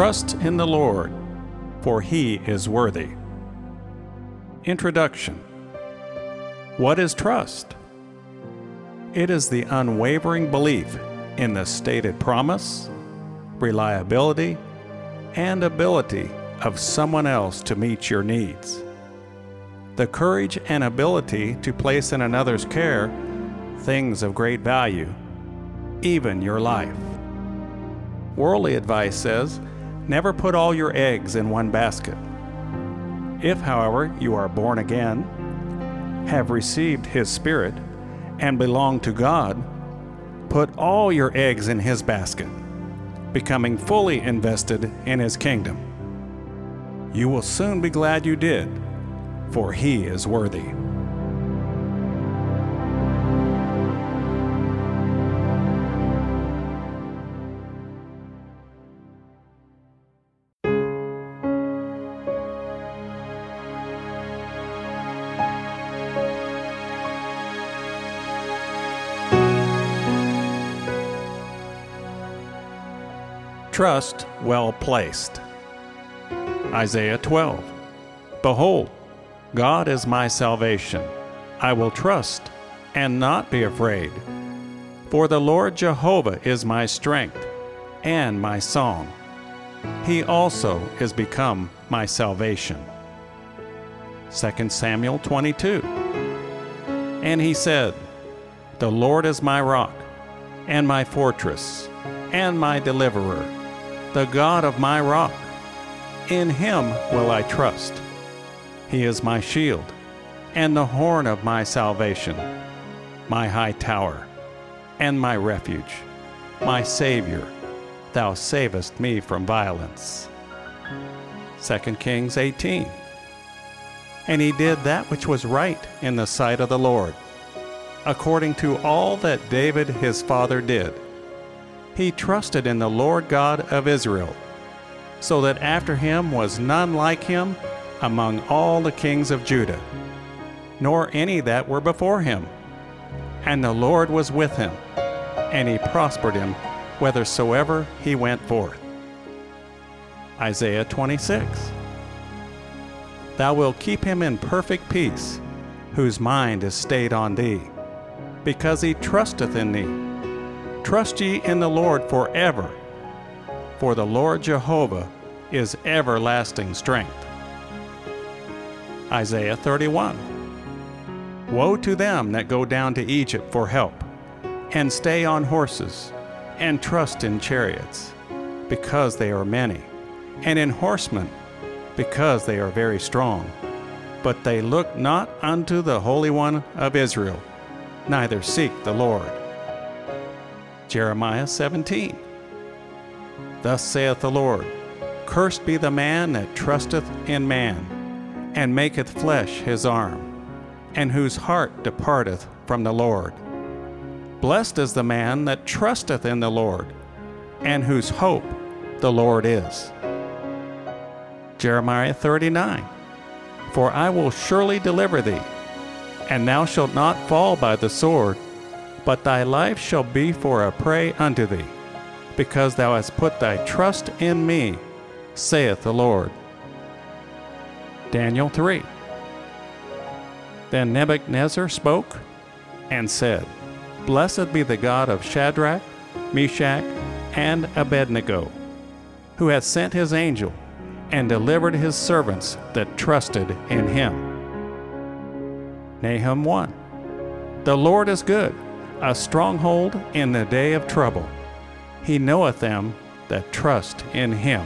Trust in the Lord, for He is worthy. Introduction. What is trust? It is the unwavering belief in the stated promise, reliability, and ability of someone else to meet your needs. The courage and ability to place in another's care things of great value, even your life. Worldly advice says, never put all your eggs in one basket. If, however, you are born again, have received His Spirit, and belong to God, put all your eggs in His basket, becoming fully invested in His kingdom. You will soon be glad you did, for He is worthy. Trust well placed. Isaiah 12. Behold, God is my salvation. I will trust and not be afraid. For the Lord Jehovah is my strength and my song. He also is become my salvation. 2 Samuel 22. And he said, The Lord is my rock and my fortress and my deliverer, the God of my rock. In Him will I trust. He is my shield and the horn of my salvation, my high tower and my refuge, my Savior. Thou savest me from violence. 2 Kings 18. And he did that which was right in the sight of the Lord, according to all that David his father did. He trusted in the Lord God of Israel, so that after him was none like him among all the kings of Judah, nor any that were before him. And the Lord was with him, and he prospered him whithersoever he went forth. Isaiah 26. Thou wilt keep him in perfect peace, whose mind is stayed on thee, because he trusteth in thee. Trust ye in the Lord forever, for the Lord Jehovah is everlasting strength. Isaiah 31. Woe to them that go down to Egypt for help, and stay on horses, and trust in chariots, because they are many, and in horsemen, because they are very strong. But they look not unto the Holy One of Israel, neither seek the Lord. Jeremiah 17. Thus saith the Lord, Cursed be the man that trusteth in man, and maketh flesh his arm, and whose heart departeth from the Lord. Blessed is the man that trusteth in the Lord, and whose hope the Lord is. Jeremiah 39. For I will surely deliver thee, and thou shalt not fall by the sword, but thy life shall be for a prey unto thee, because thou hast put thy trust in me, saith the Lord. Daniel 3. Then Nebuchadnezzar spoke and said, Blessed be the God of Shadrach, Meshach, and Abednego, who hath sent his angel and delivered his servants that trusted in him. Nahum 1. The Lord is good, a stronghold in the day of trouble. He knoweth them that trust in him.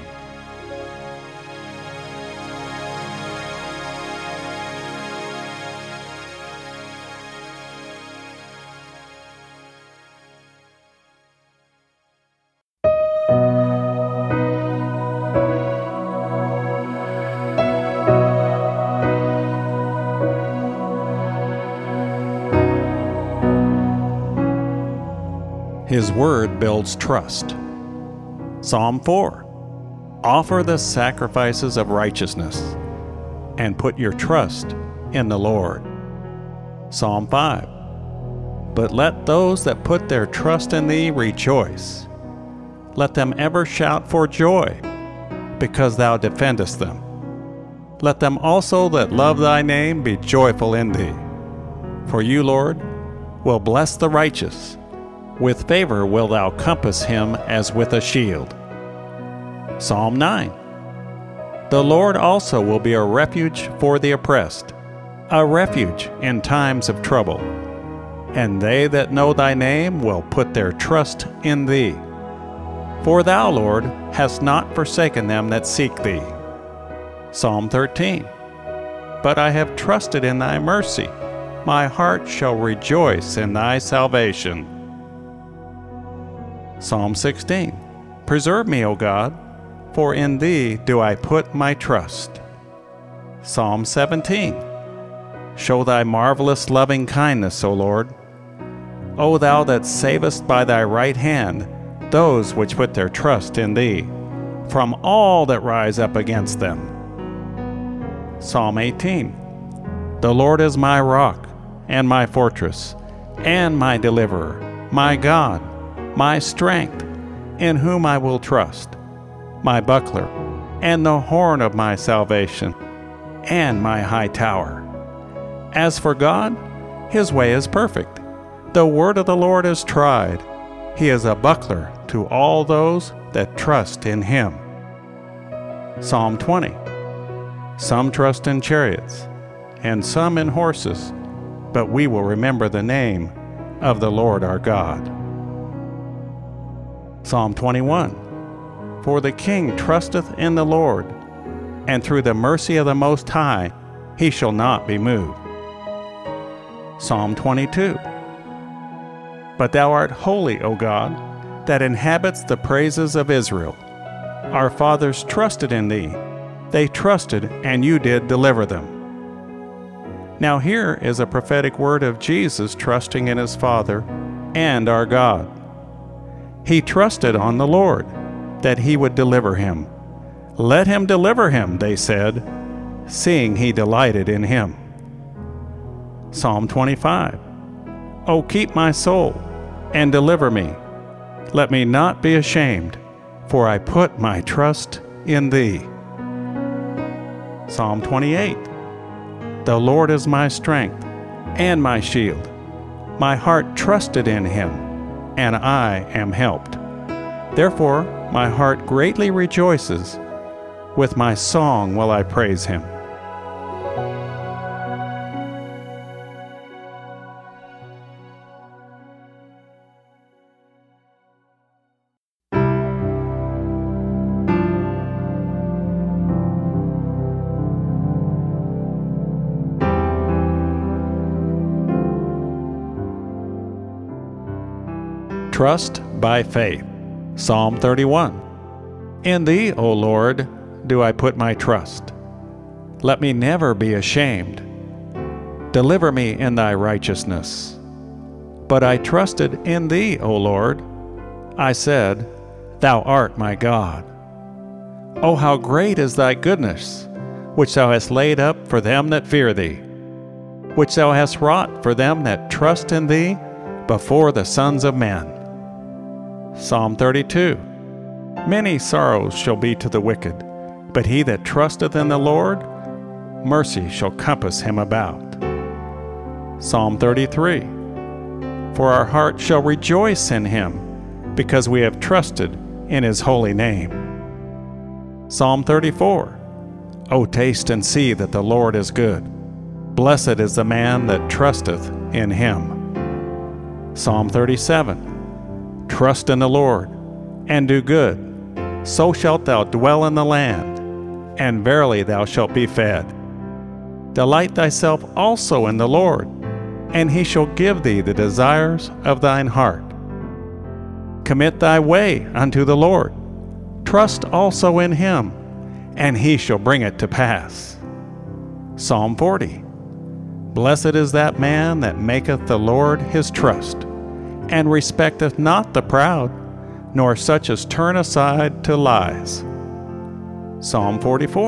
His word builds trust. Psalm 4. Offer the sacrifices of righteousness, and put your trust in the Lord. Psalm 5. But let those that put their trust in thee rejoice. Let them ever shout for joy. because thou defendest them. Let them also that love thy name be joyful in thee. For you, Lord, will bless the righteous. With favor wilt thou compass him as with a shield. Psalm 9. The Lord also will be a refuge for the oppressed, a refuge in times of trouble. And they that know thy name will put their trust in thee. For thou, Lord, hast not forsaken them that seek thee. Psalm 13. But I have trusted in thy mercy. My heart shall rejoice in thy salvation. Psalm 16. Preserve me, O God, for in thee do I put my trust. Psalm 17. Show thy marvelous loving kindness, O Lord. O thou that savest by thy right hand those which put their trust in thee, from all that rise up against them. Psalm 18. The Lord is my rock, and my fortress, and my deliverer, my God, my strength, in whom I will trust, my buckler, and the horn of my salvation, and my high tower. As for God, his way is perfect. The word of the Lord is tried. He is a buckler to all those that trust in him. Psalm 20. Some trust in chariots, and some in horses, but we will remember the name of the Lord our God. Psalm 21. For the king trusteth in the Lord, and through the mercy of the Most High he shall not be moved. Psalm 22. But thou art holy, O God, that inhabits the praises of Israel. Our fathers trusted in thee. They trusted, and you did deliver them. Now here is a prophetic word of Jesus trusting in his Father and our God. He trusted on the Lord, that he would deliver him. Let him deliver him, they said, seeing he delighted in him. Psalm 25. O keep my soul, and deliver me. Let me not be ashamed, for I put my trust in thee. Psalm 28. The Lord is my strength and my shield. My heart trusted in him, and I am helped. Therefore my heart greatly rejoices. With my song will I praise him. Trust by faith. Psalm 31. In thee, O Lord, do I put my trust. Let me never be ashamed. Deliver me in thy righteousness. But I trusted in thee, O Lord. I said, Thou art my God. O how great is thy goodness, which thou hast laid up for them that fear thee, which thou hast wrought for them that trust in thee before the sons of men. Psalm 32. Many sorrows shall be to the wicked, but he that trusteth in the Lord, mercy shall compass him about. Psalm 33. For our heart shall rejoice in him, because we have trusted in his holy name. Psalm 34. O taste and see that the Lord is good. Blessed is the man that trusteth in him. Psalm 37. Trust in the Lord, and do good, so shalt thou dwell in the land, and verily thou shalt be fed. Delight thyself also in the Lord, and he shall give thee the desires of thine heart. Commit thy way unto the Lord. Trust also in him, and he shall bring it to pass. Psalm 40. Blessed is that man that maketh the Lord his trust, and respecteth not the proud, nor such as turn aside to lies. Psalm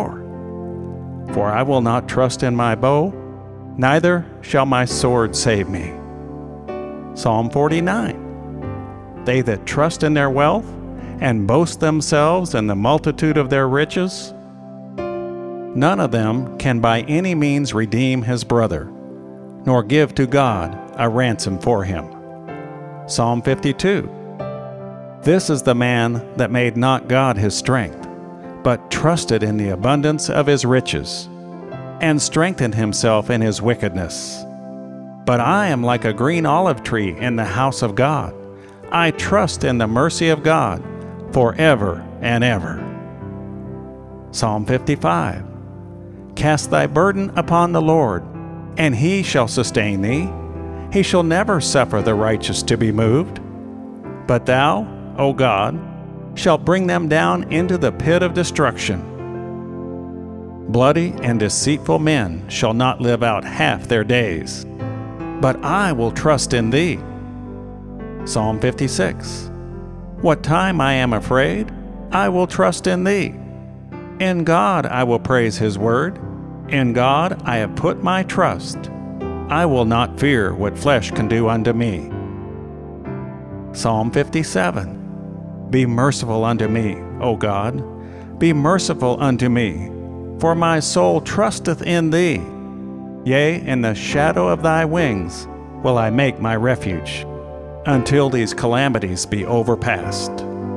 44. For I will not trust in my bow, neither shall my sword save me. Psalm 49. They that trust in their wealth, and boast themselves in the multitude of their riches? None of them can by any means redeem his brother, nor give to God a ransom for him. Psalm 52. This is the man that made not God his strength, but trusted in the abundance of his riches, and strengthened himself in his wickedness. But I am like a green olive tree in the house of God. I trust in the mercy of God forever and ever. Psalm 55. Cast thy burden upon the Lord, and he shall sustain thee. He shall never suffer the righteous to be moved. But thou, O God, shalt bring them down into the pit of destruction. Bloody and deceitful men shall not live out half their days, but I will trust in thee. Psalm 56. What time I am afraid, I will trust in thee. In God I will praise his word. In God I have put my trust. I will not fear what flesh can do unto me. Psalm 57. Be merciful unto me, O God. Be merciful unto me, for my soul trusteth in thee. Yea, in the shadow of thy wings will I make my refuge, until these calamities be overpast.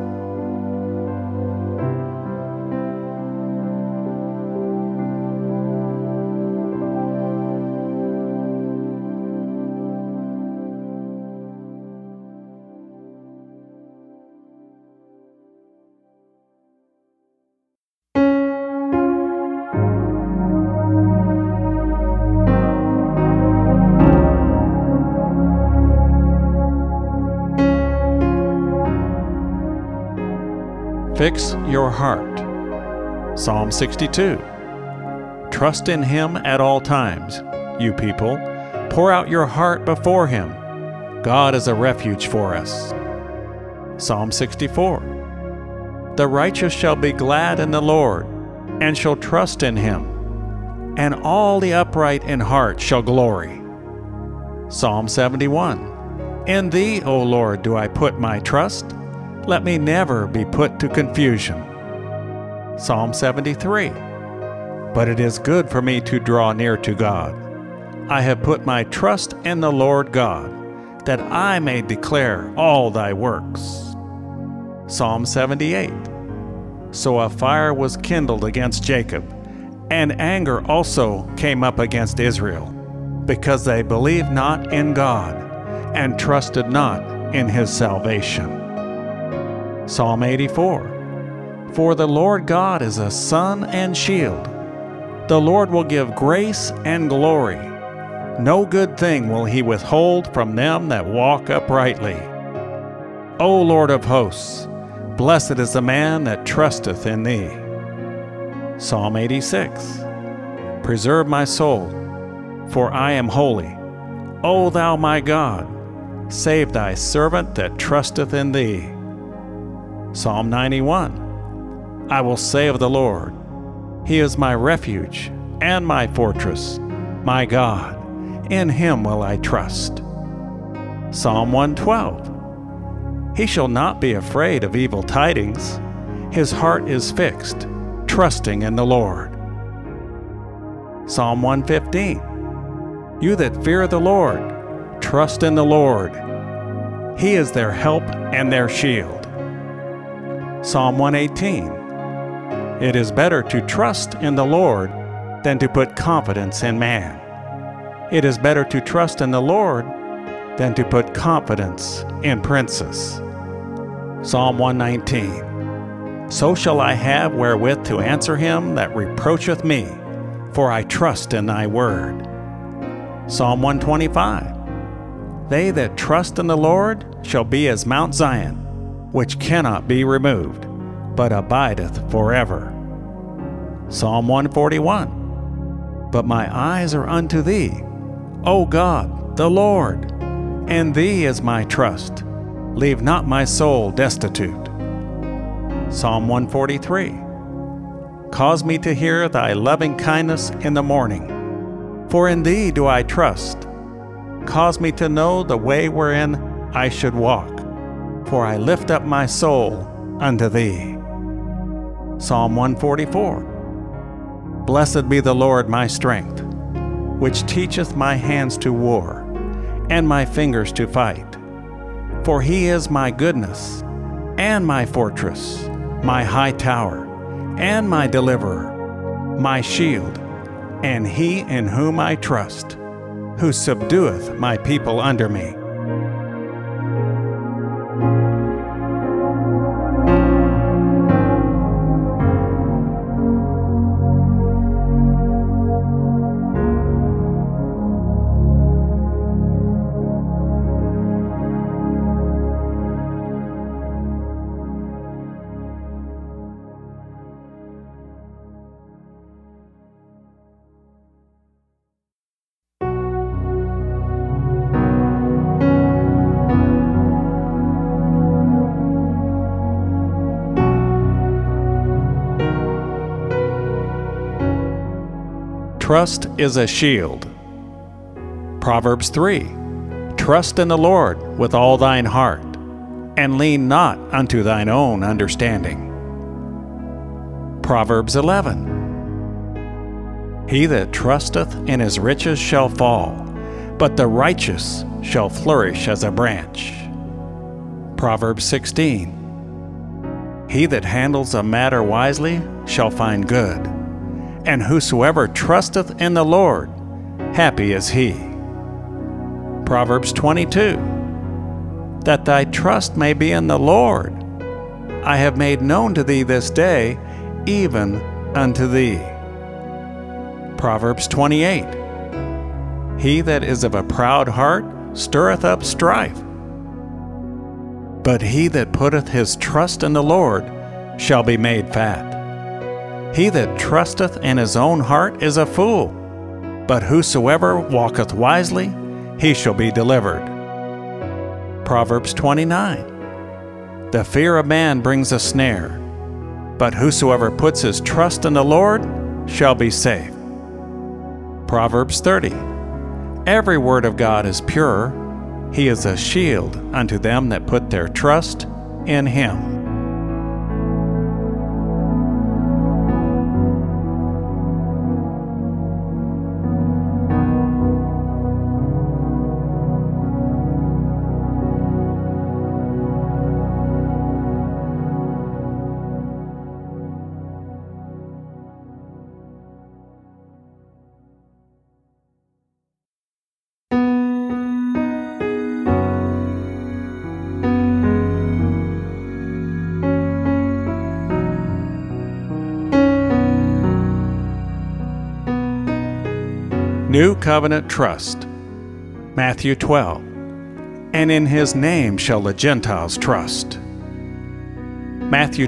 Fix your heart. Psalm 62. Trust in him at all times, you people. Pour out your heart before him. God is a refuge for us. Psalm 64. The righteous shall be glad in the Lord, and shall trust in him, and all the upright in heart shall glory. Psalm 71. In thee, O Lord, do I put my trust. Let me never be put to confusion. Psalm 73. But it is good for me to draw near to God. I have put my trust in the Lord God, that I may declare all thy works. Psalm 78. So a fire was kindled against Jacob, and anger also came up against Israel, because they believed not in God, and trusted not in his salvation. Psalm 84. For the Lord God is a sun and shield. The Lord will give grace and glory. No good thing will he withhold from them that walk uprightly. O Lord of hosts, blessed is the man that trusteth in thee. Psalm 86. Preserve my soul, for I am holy. O thou my God, save thy servant that trusteth in thee. Psalm 91. I will say of the Lord, he is my refuge and my fortress, my God, in him will I trust. Psalm 112. He shall not be afraid of evil tidings. His heart is fixed, trusting in the Lord. Psalm 115. You that fear the Lord, trust in the Lord. He is their help and their shield. Psalm 118. It is better to trust in the Lord than to put confidence in man. It is better to trust in the Lord than to put confidence in princes. Psalm 119. So shall I have wherewith to answer him that reproacheth me, for I trust in thy word. Psalm 125. They that trust in the Lord shall be as Mount Zion, which cannot be removed, but abideth forever. Psalm 141. But my eyes are unto thee, O God, the Lord. In thee is my trust. Leave not my soul destitute. Psalm 143. Cause me to hear thy loving kindness in the morning, for in thee do I trust. Cause me to know the way wherein I should walk. For I lift up my soul unto thee. Psalm 144. Blessed be the Lord my strength, which teacheth my hands to war, and my fingers to fight. For he is my goodness, and my fortress, my high tower, and my deliverer, my shield, and he in whom I trust, who subdueth my people under me. Trust is a shield. Proverbs 3. Trust in the Lord with all thine heart, and lean not unto thine own understanding. Proverbs 11. He that trusteth in his riches shall fall, but the righteous shall flourish as a branch. Proverbs 16. He that handles a matter wisely shall find good, and whosoever trusteth in the Lord, happy is he. Proverbs 22. That thy trust may be in the Lord, I have made known to thee this day, even unto thee. Proverbs 28. He that is of a proud heart stirreth up strife, but he that putteth his trust in the Lord shall be made fat. He that trusteth in his own heart is a fool, but whosoever walketh wisely, he shall be delivered. Proverbs 29. The fear of man brings a snare, but whosoever puts his trust in the Lord shall be safe. Proverbs 30. Every word of God is pure. He is a shield unto them that put their trust in him. New Covenant Trust. Matthew 12. And in his name shall the Gentiles trust. Matthew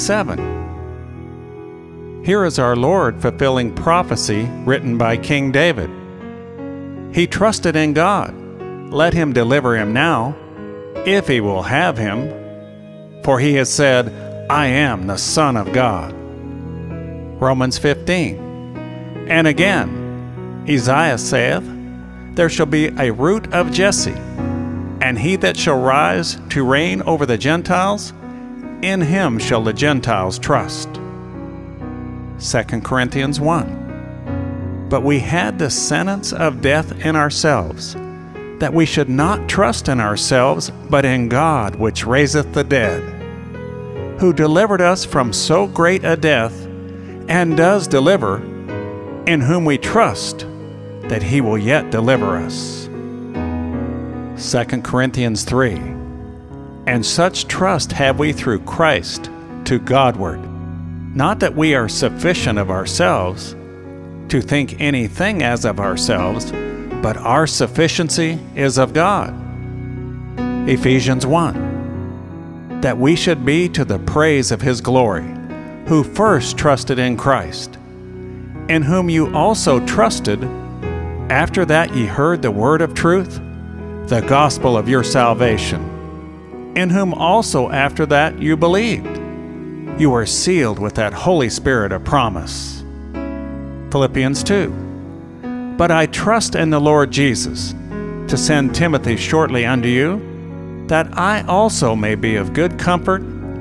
27. Here is our Lord fulfilling prophecy written by King David. He trusted in God. Let him deliver him now, if he will have him. For he has said, I am the Son of God. Romans 15. And again, Isaiah saith, There shall be a root of Jesse, and he that shall rise to reign over the Gentiles, in him shall the Gentiles trust. 2 Corinthians 1. But we had the sentence of death in ourselves, that we should not trust in ourselves, but in God which raiseth the dead, who delivered us from so great a death, and does deliver, in whom we trust, that he will yet deliver us. 2 Corinthians 3. And such trust have we through Christ to Godward, not that we are sufficient of ourselves to think anything as of ourselves, but our sufficiency is of God. Ephesians 1. That we should be to the praise of his glory, who first trusted in Christ, in whom you also trusted, after that ye heard the word of truth, the gospel of your salvation, in whom also after that you believed. You were sealed with that Holy Spirit of promise. Philippians 2. But I trust in the Lord Jesus, to send Timothy shortly unto you, that I also may be of good comfort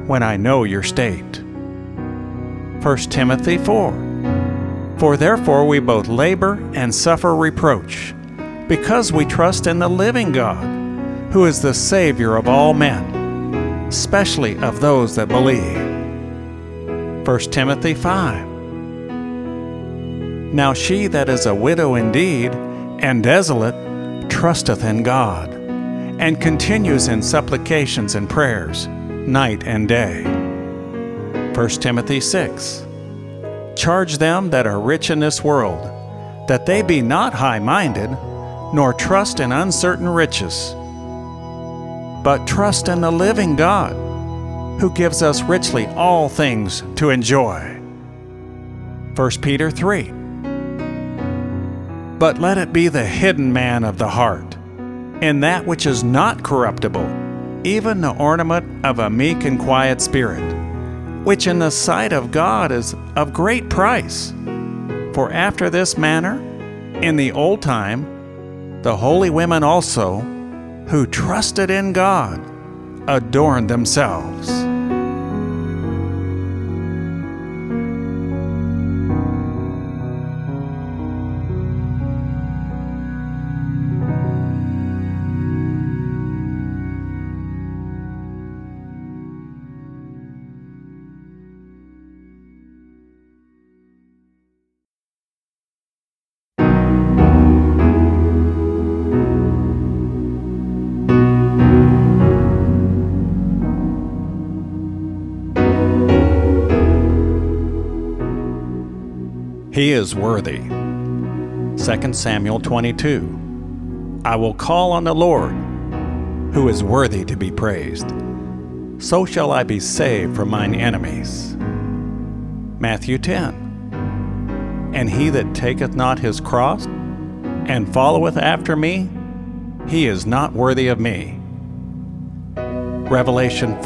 when I know your state. 1 Timothy 4. For therefore we both labor and suffer reproach, because we trust in the living God, who is the Savior of all men, especially of those that believe. 1 Timothy 5. Now she that is a widow indeed, and desolate, trusteth in God, and continues in supplications and prayers, night and day. 1 Timothy 6. Charge them that are rich in this world, that they be not high-minded, nor trust in uncertain riches, but trust in the living God, who gives us richly all things to enjoy. 1 Peter 3. But let it be the hidden man of the heart, in that which is not corruptible, even the ornament of a meek and quiet spirit, which in the sight of God is of great price. For after this manner, in the old time, the holy women also, who trusted in God, adorned themselves. He is worthy. 2 Samuel 22. I will call on the Lord, who is worthy to be praised. So shall I be saved from mine enemies. Matthew 10. And he that taketh not his cross, and followeth after me, he is not worthy of me. Revelation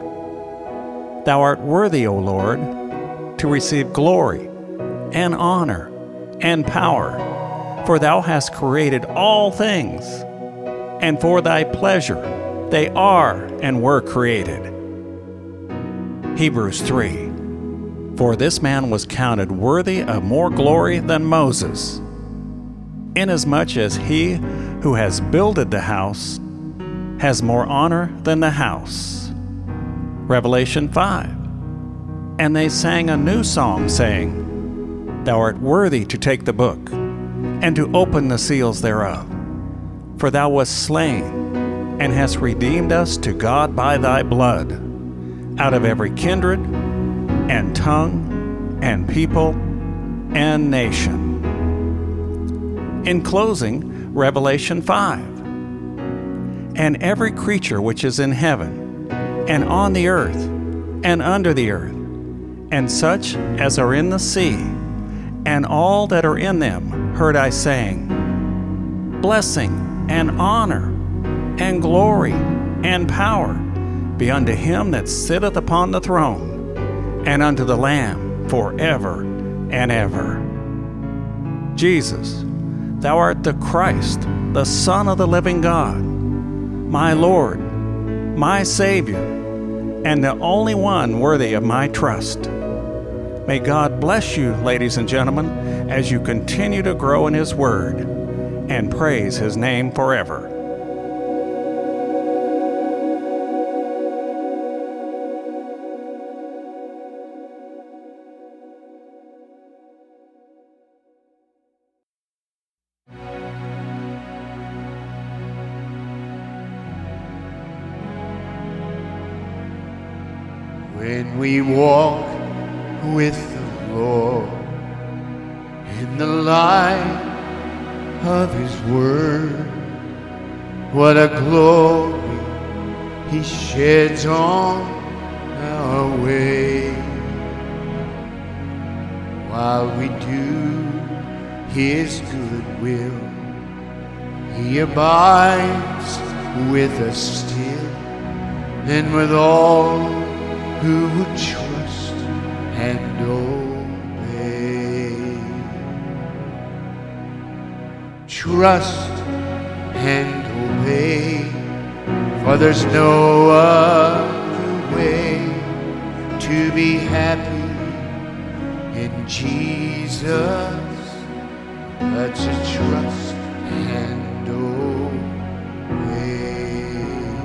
4. Thou art worthy, O Lord, to receive glory, and honor, and power, for thou hast created all things, and for thy pleasure they are and were created. Hebrews 3. For this man was counted worthy of more glory than Moses, inasmuch as he who has builded the house has more honor than the house. Revelation 5. And they sang a new song, saying, Thou art worthy to take the book, and to open the seals thereof. For thou wast slain, and hast redeemed us to God by thy blood, out of every kindred, and tongue, and people, and nation. In closing, Revelation 5. And every creature which is in heaven, and on the earth, and under the earth, and such as are in the sea, and all that are in them, heard I saying, Blessing, and honor, and glory, and power be unto him that sitteth upon the throne, and unto the Lamb forever and ever. Jesus, thou art the Christ, the Son of the living God, my Lord, my Savior, and the only one worthy of my trust. May God bless you, ladies and gentlemen, as you continue to grow in His Word and praise His name forever. When we walk with the Lord in the light of His Word, what a glory He sheds on our way. While we do His good will, He abides with us still, and with all who would trust and obey. Trust and obey, for there's no other way. to be happy in Jesus, but to trust and obey.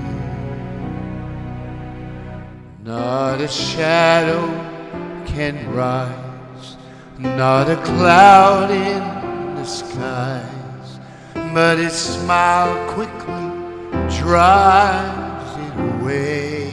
Not a shadow can rise, not a cloud in the skies, but His smile quickly drives it away.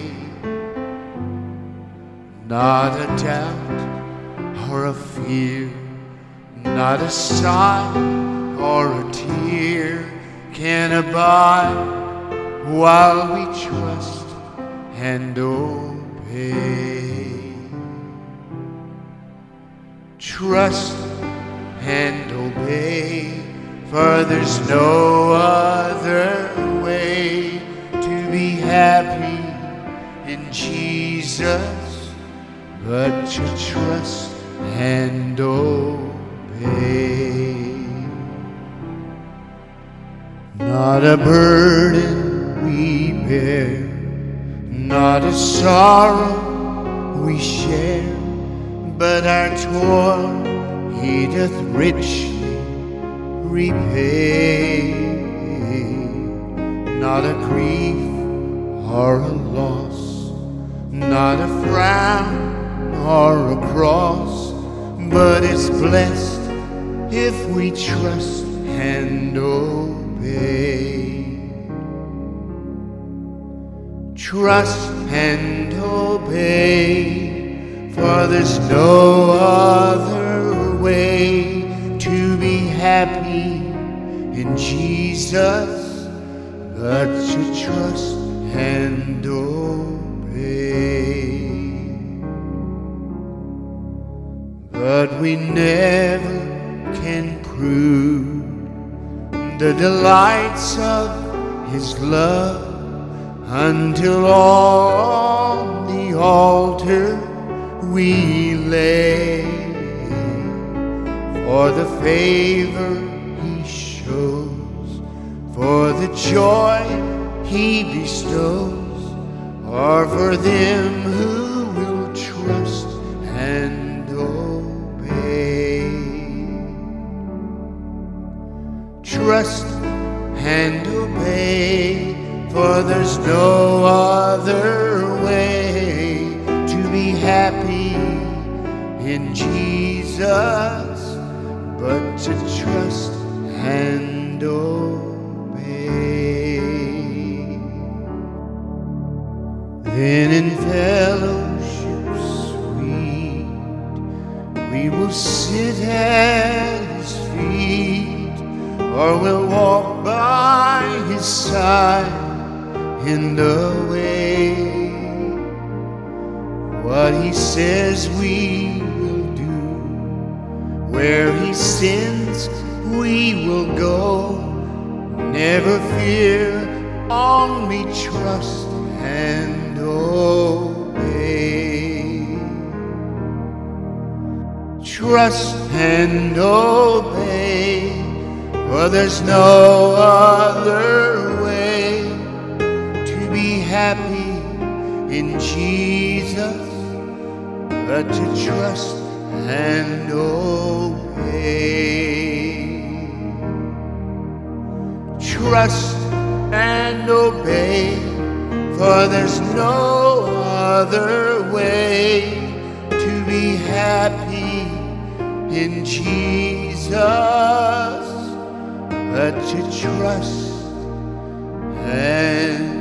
Not a doubt or a fear, not a sigh or a tear can abide while we trust and obey. Trust and obey, for there's no other way to be happy in Jesus but to trust and obey. Not a burden we bear, not a sorrow we share, but our toil He doth richly repay. Not a grief or a loss, not a frown or a cross, but is blessed if we trust and obey. Trust and obey, for there's no other way to be happy in Jesus but to trust and obey. But we never can prove the delights of His love until on the altar we lay. For the favor He shows, for the joy He bestows, are for them who will trust and obey. Trust and obey, for there's no other way to be happy in Jesus but to trust and obey. Then in fellowship sweet we will sit at His feet, or we'll walk by His side in the way. What He says we will do, where He sends we will go. Never fear, only trust and obey. Trust and obey, for there's no other way to be happy in Jesus but to trust and obey. Trust and obey, for there's no other way to be happy in Jesus but to trust and